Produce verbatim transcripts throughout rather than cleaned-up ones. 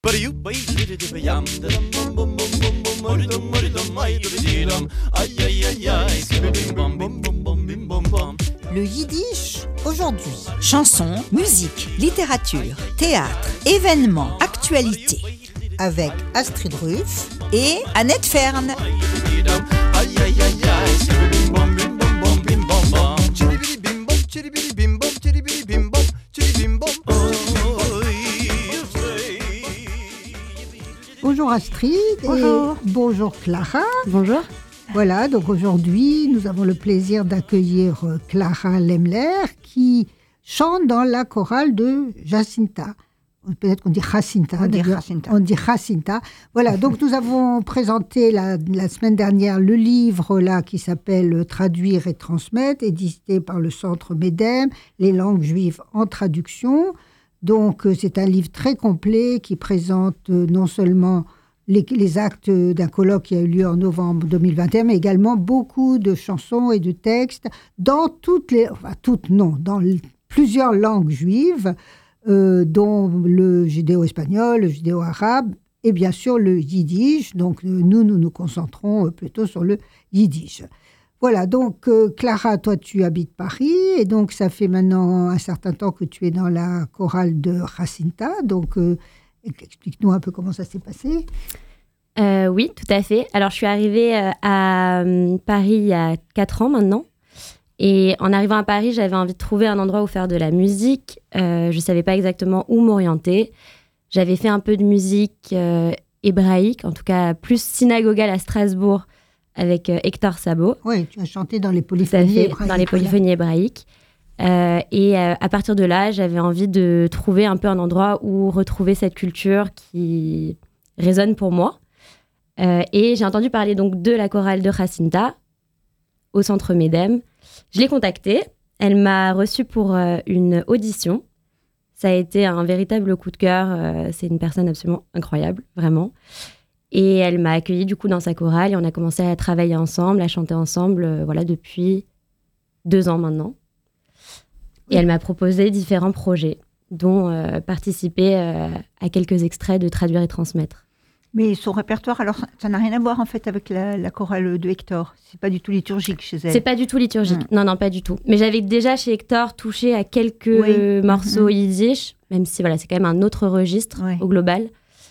Le yiddish aujourd'hui. Chansons, musique, littérature, théâtre, événements, actualités. Avec Astrid Ruff et Annette Fern. Bonjour Astrid. Bonjour. Et bonjour Clara. Bonjour. Voilà, donc aujourd'hui, nous avons le plaisir d'accueillir Clara Lemler qui chante dans la chorale de Jacinta. Peut-être qu'on dit Jacinta. On dit Jacinta. On dit Jacinta. Voilà, donc nous avons présenté la, la semaine dernière le livre là qui s'appelle Traduire et transmettre, édité par le Centre MEDEM, les langues juives en traduction. Donc c'est un livre très complet qui présente non seulement les, les actes d'un colloque qui a eu lieu en novembre deux mille vingt et un, mais également beaucoup de chansons et de textes dans toutes les, enfin toutes non, dans l- plusieurs langues juives, euh, dont le judéo-espagnol, le judéo-arabe et bien sûr le yiddish. Donc euh, nous, nous nous concentrons euh, plutôt sur le yiddish. Voilà, donc euh, Clara, toi tu habites Paris et donc ça fait maintenant un certain temps que tu es dans la chorale de Jacinta. Donc euh, explique-nous un peu comment ça s'est passé. Euh, oui, tout à fait. Alors, je suis arrivée euh, à euh, Paris il y a quatre ans maintenant. Et en arrivant à Paris, j'avais envie de trouver un endroit où faire de la musique. Euh, je ne savais pas exactement où m'orienter. J'avais fait un peu de musique euh, hébraïque, en tout cas plus synagogale à Strasbourg avec euh, Hector Sabo. Oui, tu as chanté dans les polyphonies fait, hébraïques. dans les polyphonies hébraïques. Euh, et euh, à partir de là, j'avais envie de trouver un peu un endroit où retrouver cette culture qui résonne pour moi. Euh, et j'ai entendu parler donc de la chorale de Jacinta au Centre MEDEM. Je l'ai contactée. Elle m'a reçue pour euh, une audition. Ça a été un véritable coup de cœur. Euh, c'est une personne absolument incroyable, vraiment. Et elle m'a accueillie du coup dans sa chorale et on a commencé à travailler ensemble, à chanter ensemble, euh, voilà, depuis deux ans maintenant. Et elle m'a proposé différents projets, dont euh, participer euh, à quelques extraits de Traduire et transmettre. Mais son répertoire, alors ça n'a rien à voir en fait avec la, la chorale de Hector. C'est pas du tout liturgique chez elle. C'est pas du tout liturgique. Mmh. Non, non, pas du tout. Mais j'avais déjà chez Hector touché à quelques Oui. morceaux Mmh. yiddish, même si voilà, c'est quand même un autre registre Oui. au global.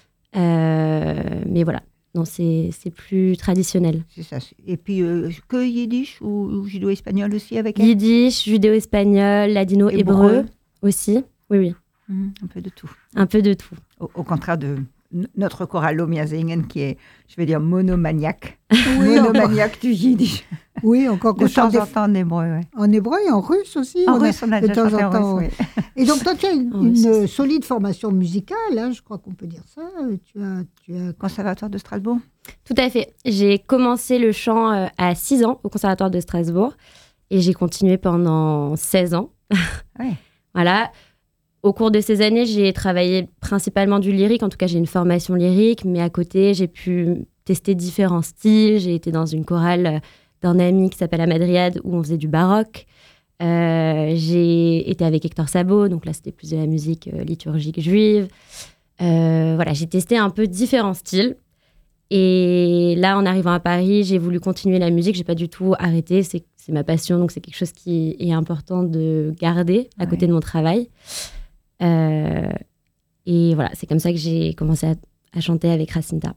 Euh, mais voilà, non, c'est, c'est plus traditionnel. C'est ça. Et puis euh, que yiddish ou, ou judo-espagnol aussi avec elle. Yiddish, judéo-espagnol, ladino, hébreu, Hébreu. aussi. Oui, oui, Mmh, un peu de tout. un peu de tout. Au, au contraire de n- notre chorale Lomiazingen qui est, je vais dire, monomaniaque. Oui, monomaniaque du yiddish. Oui, encore qu'on De chante temps des- en temps en hébreu, ouais. en hébreu et en russe aussi. En On a- russe, on a de déjà temps chanté en en temps. russe, oui. Et donc toi, tu as une, En russe une aussi. solide formation musicale, hein, je crois qu'on peut dire ça. Tu as, tu as... Conservatoire de Strasbourg. Tout à fait. J'ai commencé le chant euh, à six ans au Conservatoire de Strasbourg et j'ai continué pendant seize ans. Ouais. Voilà. Au cours de ces années, j'ai travaillé principalement du lyrique. En tout cas, j'ai une formation lyrique, mais à côté, j'ai pu tester différents styles. J'ai été dans une chorale euh, d'un ami qui s'appelle Amadriade où on faisait du baroque. Euh, j'ai été avec Hector Sabo, donc là, c'était plus de la musique euh, liturgique juive. Euh, voilà, j'ai testé un peu différents styles. Et là, en arrivant à Paris, j'ai voulu continuer la musique. J'ai pas du tout arrêté. C'est, c'est ma passion, donc c'est quelque chose qui est important de garder à côté Ouais. de mon travail. Euh, et voilà, c'est comme ça que j'ai commencé à, à chanter avec Jacinta.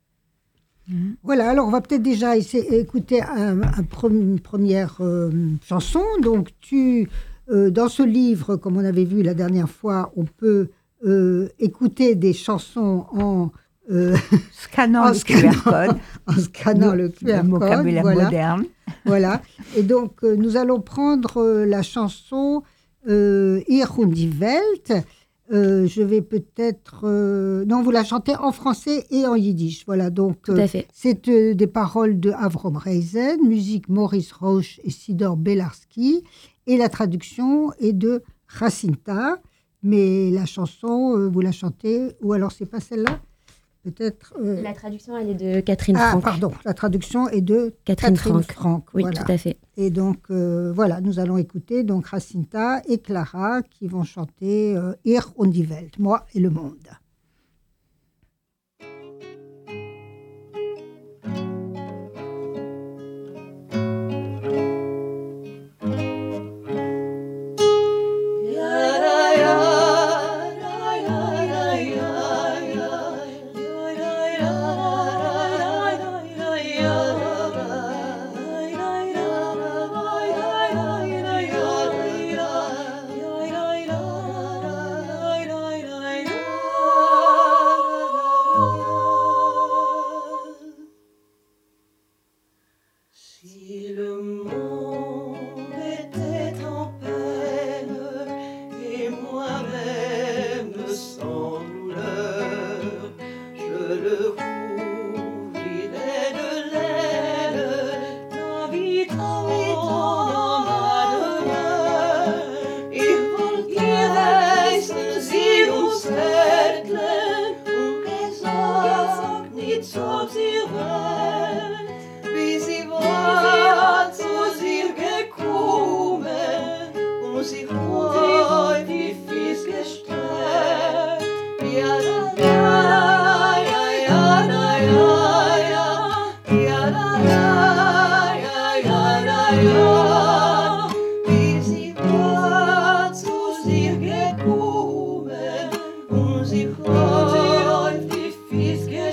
Voilà, alors on va peut-être déjà essayer, écouter un, un pre- une première euh, chanson. Donc, tu, euh, dans ce livre, comme on avait vu la dernière fois, on peut euh, écouter des chansons en, euh, Scannant En le scannant. Q R code. en scannant le Q R Le code. vocabulaire Voilà, moderne. voilà. Et donc, euh, nous allons prendre euh, la chanson euh, Ir und die Welt. Euh, je vais peut-être... euh, Non, vous la chantez en français et en yiddish. Voilà, donc... Tout euh, à fait. C'est euh, des paroles de Avrom Reisen, musique Maurice Roche et Sidor Belarski, et la traduction est de Jacinta, mais la chanson, euh, vous la chantez, ou alors c'est pas celle-là Peut-être... euh, La traduction, elle est de Catherine Ah, Franck. pardon, la traduction est de Catherine Catherine, Franck. Franck. Oui, voilà. tout à fait. Et donc, euh, voilà, nous allons écouter donc Jacinta et Clara qui vont chanter euh, Ir und die Welt, moi et le monde.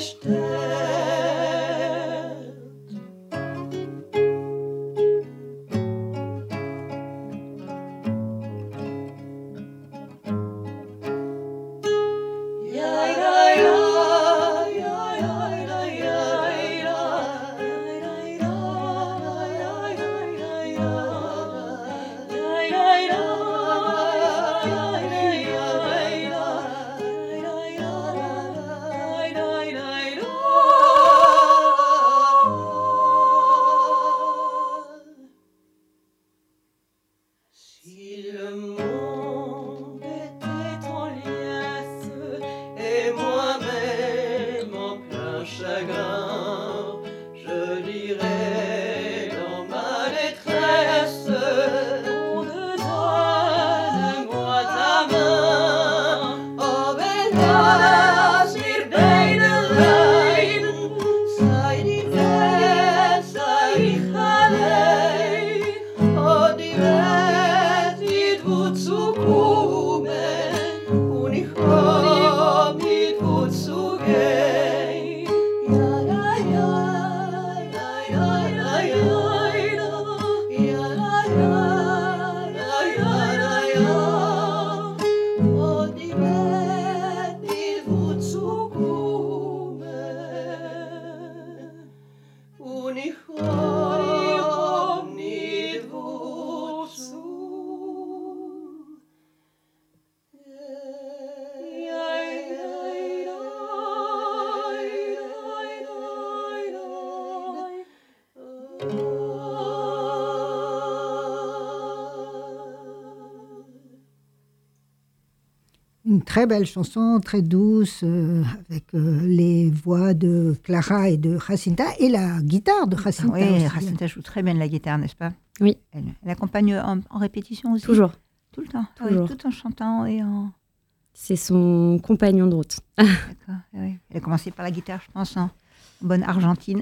Une très belle chanson, très douce, euh, avec euh, les voix de Clara et de Jacinta, et la guitare de Jacinta. Oui, aussi. Jacinta joue très bien de la guitare, n'est-ce pas? Oui. Elle, elle accompagne en, en répétition aussi? Toujours. Tout le temps, Toujours. Oui, tout en chantant et en... C'est son compagnon de route. D'accord, oui. Elle a commencé par la guitare, je pense, en bonne argentine.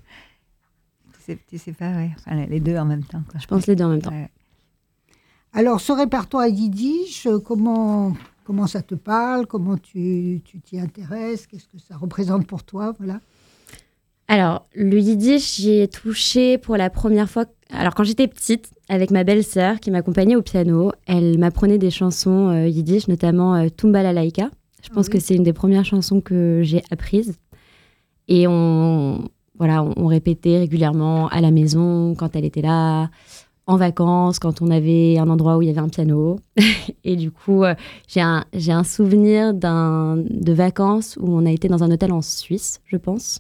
tu, sais, tu sais pas, oui. Enfin, les deux en même temps. Quoi. Je pense les deux en même temps. Ouais. Alors, ce répertoire yiddish, euh, comment, comment ça te parle? Comment tu tu t'y intéresses? Qu'est-ce que ça représente pour toi? Voilà. Alors, le yiddish, j'y ai touché pour la première fois. Alors, quand j'étais petite, avec ma belle-sœur qui m'accompagnait au piano, elle m'apprenait des chansons euh, yiddish, notamment euh, Tumba la Laïka. Je pense Oui. que c'est une des premières chansons que j'ai apprises. Et on, voilà, on, on répétait régulièrement à la maison, quand elle était là, en vacances, quand on avait un endroit où il y avait un piano. Et du coup, euh, j'ai un, j'ai un souvenir d'un, de vacances où on a été dans un hôtel en Suisse, je pense.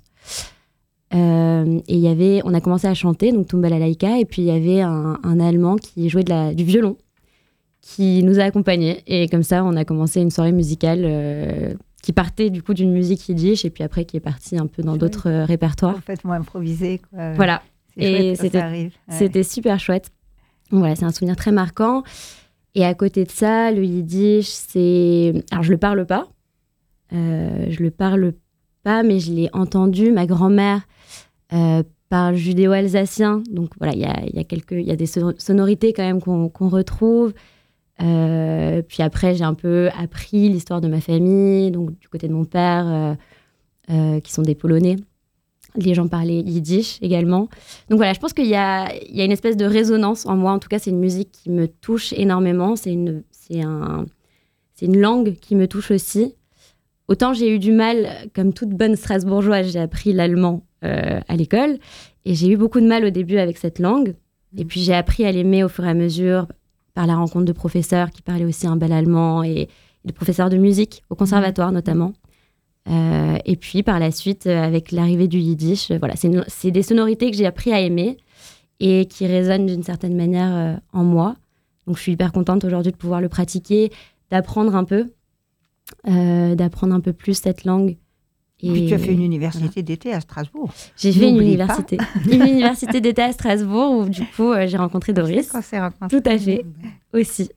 Euh, et il y avait, on a commencé à chanter, donc Tumba la Laïka, et puis il y avait un, un Allemand qui jouait de la, du violon, qui nous a accompagnés. Et comme ça, on a commencé une soirée musicale euh, qui partait du coup d'une musique yiddish, et puis après qui est partie un peu dans Chouette. d'autres euh, répertoires. Complètement improvisé. Quoi. Voilà, C'est Et chouette quand c'était- ça arrive. Ouais. c'était super chouette. Donc voilà, c'est un souvenir très marquant. Et à côté de ça, le yiddish, c'est... Alors, je le parle pas. Euh, je le parle pas, mais je l'ai entendu. Ma grand-mère euh, parle judéo-alsacien. Donc voilà, il y a, il y a quelques... Il y a des so- sonorités quand même qu'on, qu'on retrouve. Euh, puis après, j'ai un peu appris l'histoire de ma famille, donc du côté de mon père, euh, euh, qui sont des Polonais. Les gens parlaient yiddish également. Donc voilà, je pense qu'il y a, il y a une espèce de résonance en moi. En tout cas, c'est une musique qui me touche énormément. C'est une, c'est un, c'est une langue qui me touche aussi. Autant j'ai eu du mal, comme toute bonne Strasbourgeoise, j'ai appris l'allemand euh, à l'école. Et j'ai eu beaucoup de mal au début avec cette langue. Et puis j'ai appris à l'aimer au fur et à mesure par la rencontre de professeurs qui parlaient aussi un bel allemand et, et de professeurs de musique au conservatoire notamment. Euh, et puis par la suite, euh, avec l'arrivée du yiddish, euh, voilà, c'est, une- c'est des sonorités que j'ai appris à aimer et qui résonnent d'une certaine manière euh, en moi. Donc je suis hyper contente aujourd'hui de pouvoir le pratiquer, d'apprendre un peu, euh, d'apprendre un peu plus cette langue. Et puis tu as fait une voilà. université d'été à Strasbourg. J'ai fait une N'oublie pas. université, une université d'été à Strasbourg où du coup euh, j'ai rencontré Doris. Quand c'est rencontré. Tout à fait, aussi.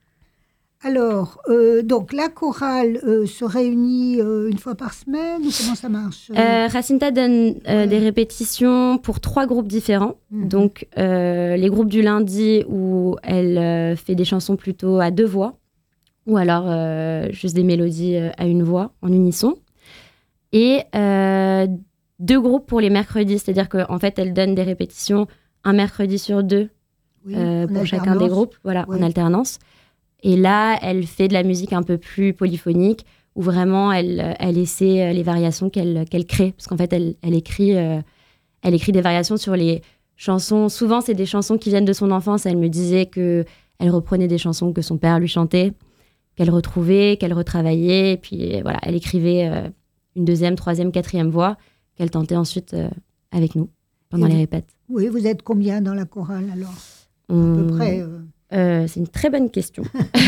Alors, euh, donc la chorale euh, se réunit euh, une fois par semaine ou comment ça marche? Euh, Jacinta donne euh, Ouais. des répétitions pour trois groupes différents. Mhm. Donc, euh, les groupes du lundi où elle euh, fait des chansons plutôt à deux voix, ou alors euh, juste des mélodies euh, à une voix, en unisson. et euh, deux groupes pour les mercredis. C'est-à-dire qu'en fait, elle donne des répétitions un mercredi sur deux Oui, euh, en pour chacun des groupes, voilà, Oui. en alternance. Et là, elle fait de la musique un peu plus polyphonique, où vraiment, elle, elle essaie les variations qu'elle, qu'elle crée. Parce qu'en fait, elle, elle, écrit, euh, elle écrit des variations sur les chansons. Souvent, c'est des chansons qui viennent de son enfance. Elle me disait qu'elle reprenait des chansons que son père lui chantait, qu'elle retrouvait, qu'elle retravaillait. Et puis, voilà, elle écrivait euh, une deuxième, troisième, quatrième voix qu'elle tentait ensuite euh, avec nous pendant Et les vous- répètes. Oui, vous êtes combien dans la chorale alors? À On- peu près euh, Euh, c'est une très bonne question.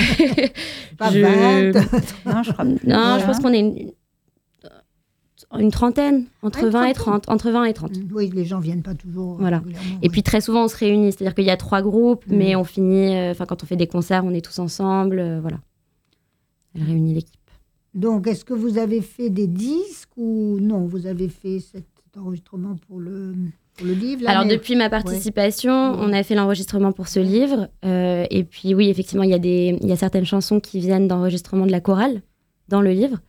pas Je- vingt. Non, je crois plus. Non, je Voilà. pense qu'on est une, une trentaine, entre Ah, une vingt et trentaine. trente. Entre vingt et trente. Oui, les gens viennent pas toujours. Voilà. régulièrement, Et oui. puis très souvent, on se réunit. C'est-à-dire qu'il y a trois groupes, Mm. mais on finit. euh, Enfin, quand on fait des concerts, on est tous ensemble. euh, voilà. Elle réunit l'équipe. Donc, est-ce que vous avez fait des disques ou non? Vous avez fait cet enregistrement pour le, pour le livre là, Alors, mais- depuis ma participation, Ouais. on a fait l'enregistrement pour ce livre. euh, et puis, oui, effectivement, il y, a des- il y a certaines chansons qui viennent d'enregistrement de la chorale dans le livre.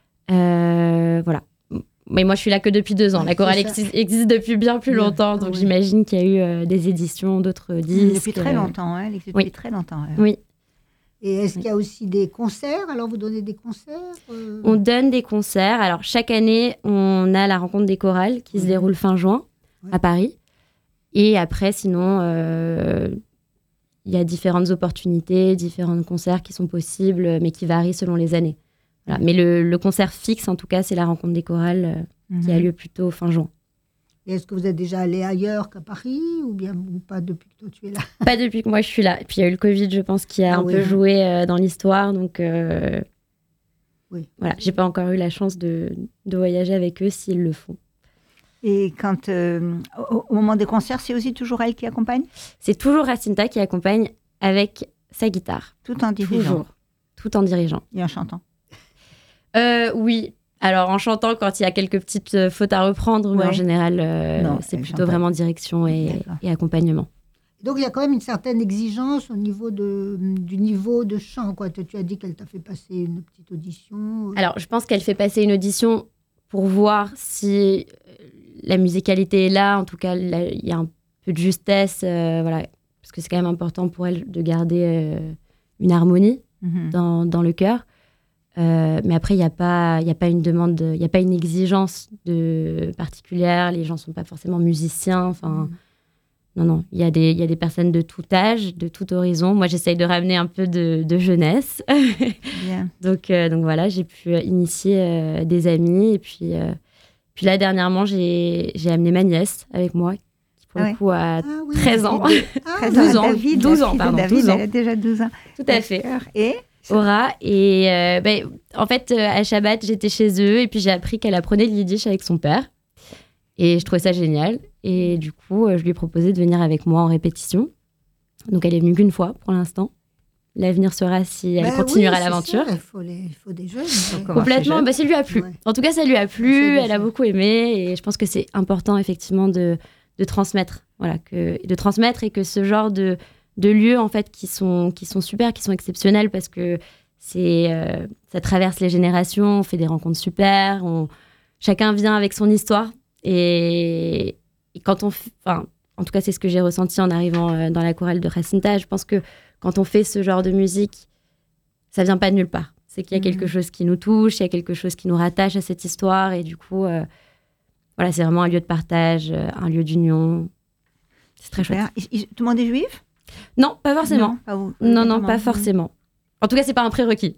Euh, voilà. Mais moi, je suis là que depuis deux ans. Ouais, La chorale c'est ça. exi- existe depuis bien plus Bien. longtemps. Ah Donc, ouais. j'imagine qu'il y a eu euh, des éditions, d'autres disques. Depuis très euh, longtemps, hein, elle existe depuis oui. très longtemps. elle. Oui. Et est-ce qu'il y a aussi des concerts? Alors, vous donnez des concerts euh, On donne des concerts. Alors, chaque année, on a la rencontre des chorales qui se Mhm. déroule fin juin Ouais. à Paris. Et après, sinon, euh, il y a différentes opportunités, différents concerts qui sont possibles, mais qui varient selon les années. Voilà. Mais le, le concert fixe, en tout cas, c'est la rencontre des chorales euh, qui a Mhm. lieu plutôt fin juin. Et est-ce que vous êtes déjà allé ailleurs qu'à Paris ou bien ou pas depuis que toi tu es là? Pas depuis que moi je suis là. Et puis il y a eu le Covid, je pense, qui a Ah un oui. peu joué euh, dans l'histoire. Donc euh, Oui. voilà, j'ai pas encore eu la chance de, de voyager avec eux s'ils le font. Et quand, euh, au, au moment des concerts, c'est aussi toujours elle qui accompagne, C'est toujours Racinta qui accompagne avec sa guitare. tout en dirigeant Toujours. Tout en dirigeant. et en chantant. Euh, oui. Alors en chantant, quand il y a quelques petites euh, fautes à reprendre, mais Ouais. en général, euh, Non, c'est elle plutôt chante pas. vraiment direction et, D'accord. et accompagnement. Donc, il y a quand même une certaine exigence au niveau de, du niveau de chant, quoi. Tu, tu as dit qu'elle t'a fait passer une petite audition. Alors, je pense qu'elle fait passer une audition pour voir si euh, la musicalité est là. En tout cas, là, il y a un peu de justesse, euh, voilà, parce que c'est quand même important pour elle de garder euh, une harmonie Mhm. dans, dans le cœur. Euh, mais après, il n'y a pas, il y a pas une demande, il n'y a pas une exigence de particulière. Les gens ne sont pas forcément musiciens. Enfin, Mhm. non, non. Il y a des, il y a des personnes de tout âge, de tout horizon. Moi, j'essaye de ramener un peu de, de jeunesse. Bien. Donc, euh, donc voilà, j'ai pu euh, initier euh, des amis. Et puis, euh, puis là, dernièrement, j'ai, j'ai amené ma nièce avec moi, qui pour Ah le ouais. coup a Ah oui, treize ans. Ah, treize douze ans, David, douze la ans, fille de pardon, David, douze ans. elle a déjà douze ans. Tout à fait. D'accord. Et Aura. Et euh, ben, en fait, euh, à Shabbat, j'étais chez eux et puis j'ai appris qu'elle apprenait le yiddish avec son père. Et je trouvais ça génial. Et du coup, euh, je lui ai proposé de venir avec moi en répétition. Donc, elle est venue qu'une fois pour l'instant. L'avenir sera si elle bah continuera oui, c'est l'aventure. ça, Il faut, les, il faut des jeunes. ouais. Encore. Complètement, jeune. bah, ça lui a plu. Ouais. En tout cas, ça lui a C'est plu. bien Elle ça. a beaucoup aimé. Et je pense que c'est important, effectivement, de, de transmettre. Voilà, que, de transmettre et que ce genre de, de lieux, en fait, qui sont, qui sont super, qui sont exceptionnels parce que c'est, euh, ça traverse les générations, on fait des rencontres super, on, chacun vient avec son histoire. Et, et quand on... f- Enfin, en tout cas, c'est ce que j'ai ressenti en arrivant euh, dans la chorale de Jacinta. Je pense que quand on fait ce genre de musique, ça vient pas de nulle part. C'est qu'il y a Mhm. quelque chose qui nous touche, il y a quelque chose qui nous rattache à cette histoire. Et du coup, euh, voilà, c'est vraiment un lieu de partage, euh, un lieu d'union. C'est très chouette. Super. Ils- ils- tout le monde est juif? Non, pas forcément. Non, pas vous. Non, non, Comment pas forcément. En tout cas, c'est pas un prérequis.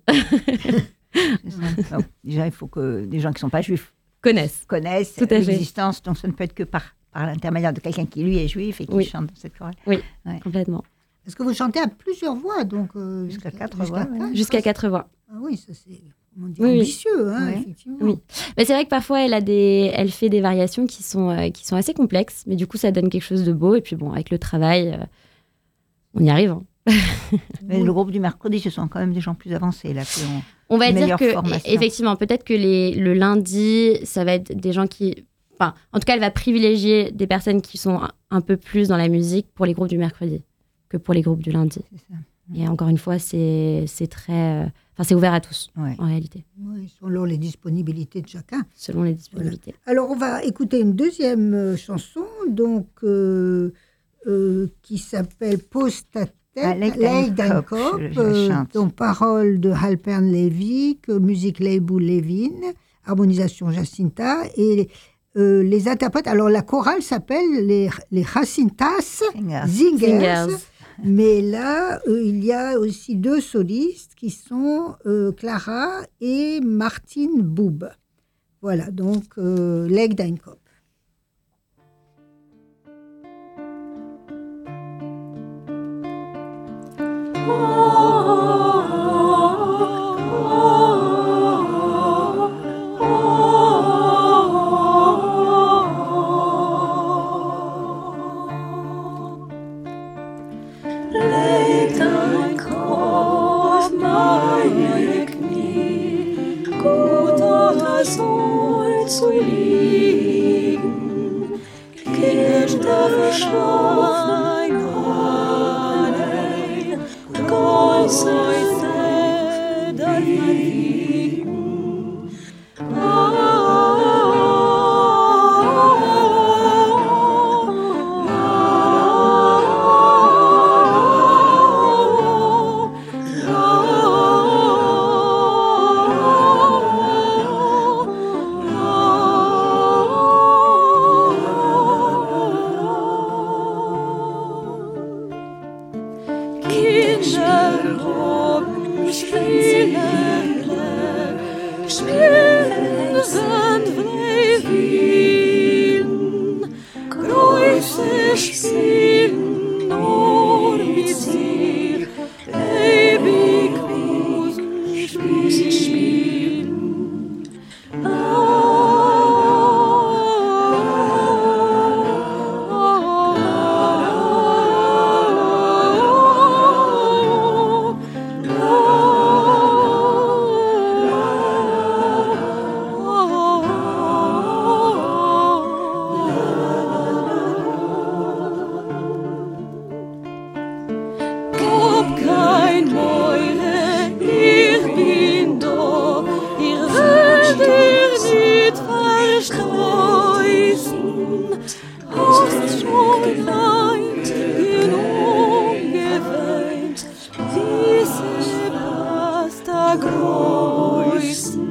C'est ça. Bon, déjà, il faut que des gens qui ne sont pas juifs Connaissent. connaissent Tout à fait. l'existence. Donc, ça ne peut être que par, par l'intermédiaire de quelqu'un qui, lui, est juif et qui Oui. chante dans cette chorale. Complètement. Est-ce que vous chantez à plusieurs voix donc euh, Jusqu'à quatre jusqu'à voix, ouais. quatre, Jusqu'à ça, quatre voix. Ah oui, ça c'est comment dire, Oui, oui. ambitieux, hein, Ouais. effectivement. Oui. Mais c'est vrai que parfois, elle, a des... elle fait des variations qui sont, euh, qui sont assez complexes. Mais du coup, ça donne quelque chose de beau. Et puis bon, avec le travail, euh, on y arrive. hein. Mais le groupe du mercredi, ce sont quand même des gens plus avancés, là, qui ont On va une dire meilleure que, formation. effectivement, peut-être que les, le lundi, ça va être des gens qui... Enfin, en tout cas, elle va privilégier des personnes qui sont un, un peu plus dans la musique pour les groupes du mercredi que pour les groupes du lundi. C'est ça. Et encore une fois, c'est, c'est très... Enfin, euh, c'est ouvert à tous, Ouais. en réalité. Oui, selon les disponibilités de chacun. Selon les disponibilités. Voilà. Alors, on va écouter une deuxième euh, chanson, donc, euh, euh, qui s'appelle « Pose ta tête ». Ah, Lake Dankop, je- je la euh, chante. donc paroles de Halpern Levy, musique Leibu Levin, harmonisation Jacinta, et euh, les interprètes, alors la chorale s'appelle les, les Jacintas Singers. Zingers, Singers. mais là, euh, il y a aussi deux solistes qui sont euh, Clara et Martine Boub. Voilà, donc euh, Lake Dankop. Leg dein Kopf, meine Knie, guter Soll zu liegen, Kind der Verschlafen allein, Gott sei Feder verliegen. Kindergruppen spielen, spielen sind Wehen, Größe spielen nur mit sich, ewig Busen spielen. Gab kein Meure, ich bin da, ich will dir nicht verstreichen. Hast schon leid genug geweint, diese Pasta Größen.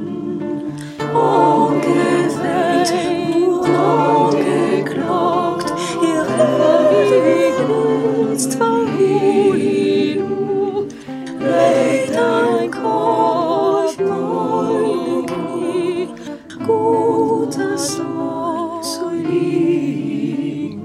Ungeweint und ungeklagt, ihr ewig nutzt verruhen. Leg dein Kopf, meine Knie, Gutes soll zu liegen.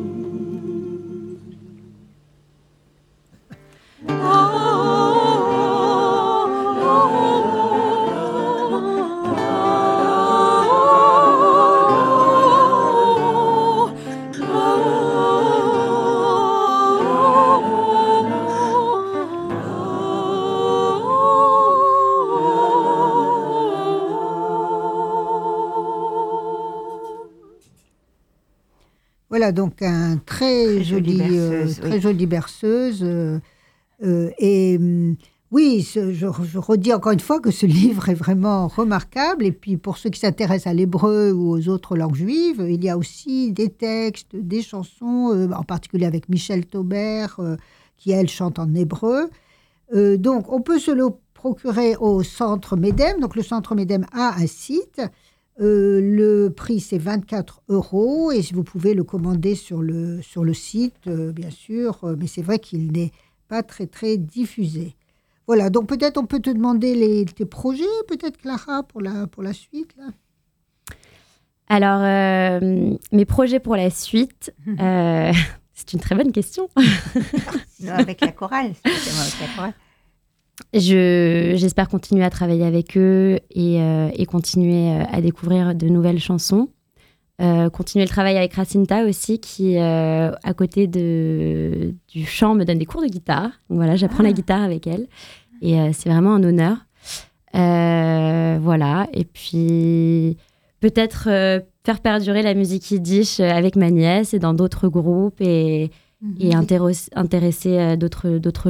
Voilà, donc un très, Très jolie joli, euh, berceuse, très oui. jolie berceuse. euh, euh, et hum, oui, ce- je, je redis encore une fois que ce livre est vraiment remarquable. Et puis pour ceux qui s'intéressent à l'hébreu ou aux autres langues juives, il y a aussi des textes, des chansons, euh, en particulier avec Michel Taubert, euh, qui elle chante en hébreu. Euh, donc on peut se le procurer au Centre Médem. Donc le Centre Médem a un site. Euh, le prix, c'est vingt-quatre euros et vous pouvez le commander sur le, sur le site, euh, bien sûr, euh, mais c'est vrai qu'il n'est pas très, très diffusé. Voilà, donc peut-être on peut te demander les, tes projets, peut-être Clara, pour la, pour la suite. Là. Alors, euh, mes projets pour la suite, euh, c'est une très bonne question. Non, avec la chorale, spécialement avec la chorale. Je, j'espère continuer à travailler avec eux et, euh, et continuer euh, à découvrir de nouvelles chansons. Euh, continuer le travail avec Jacinta aussi, qui, euh, à côté de, du chant, me donne des cours de guitare. Donc voilà, j'apprends Ah. la guitare avec elle. Et euh, c'est vraiment un honneur. Euh, voilà. Et puis, peut-être euh, faire perdurer la musique yiddish avec ma nièce et dans d'autres groupes et, et Mhm. intéros- intéresser euh, d'autres, d'autres gens.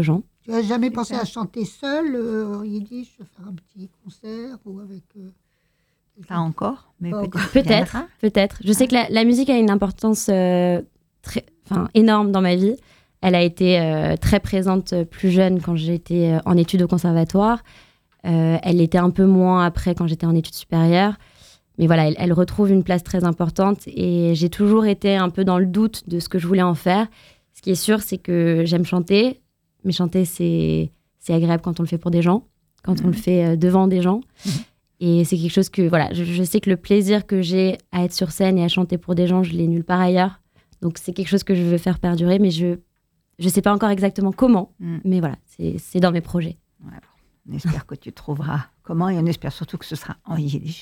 Tu n'as jamais C'est pensé ça. à chanter seul euh, en yiddish, faire un petit concert ou avec... euh, Pas encore, mais Pas peut-être. encore. qu'il Peut-être, viendra. peut-être. Je sais que la, la musique a une importance euh, très, enfin, énorme dans ma vie. Elle a été euh, très présente euh, plus jeune quand j'étais euh, en études au conservatoire. Euh, elle l'était un peu moins après quand j'étais en études supérieures. Mais voilà, elle, elle retrouve une place très importante et j'ai toujours été un peu dans le doute de ce que je voulais en faire. Ce qui est sûr, c'est que j'aime chanter, mais chanter, c'est, c'est agréable quand on le fait pour des gens, quand on le fait euh, devant des gens. Et c'est quelque chose que, voilà, je, je sais que le plaisir que j'ai à être sur scène et à chanter pour des gens, je l'ai nulle part ailleurs. Donc c'est quelque chose que je veux faire perdurer, mais je ne sais pas encore exactement comment. Mm. Mais voilà, c'est, c'est dans mes projets. Ouais, bon. On espère que tu trouveras comment et on espère surtout que ce sera en yiddish.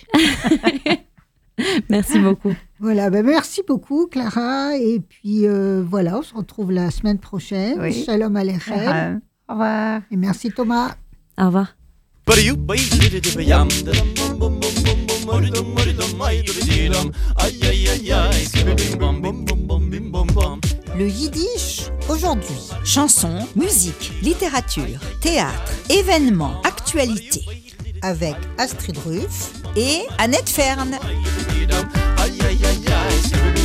Merci beaucoup. Voilà, ben merci beaucoup Clara. Et puis euh, voilà, on se retrouve la semaine prochaine. Oui. Shalom Aleichem. Au revoir. Et merci Thomas. Au revoir. Le yiddish aujourd'hui. Chansons, musique, littérature, théâtre, événements, actualité. Avec Astrid Ruff et Annette Fern. Ay, ay, ay, ay,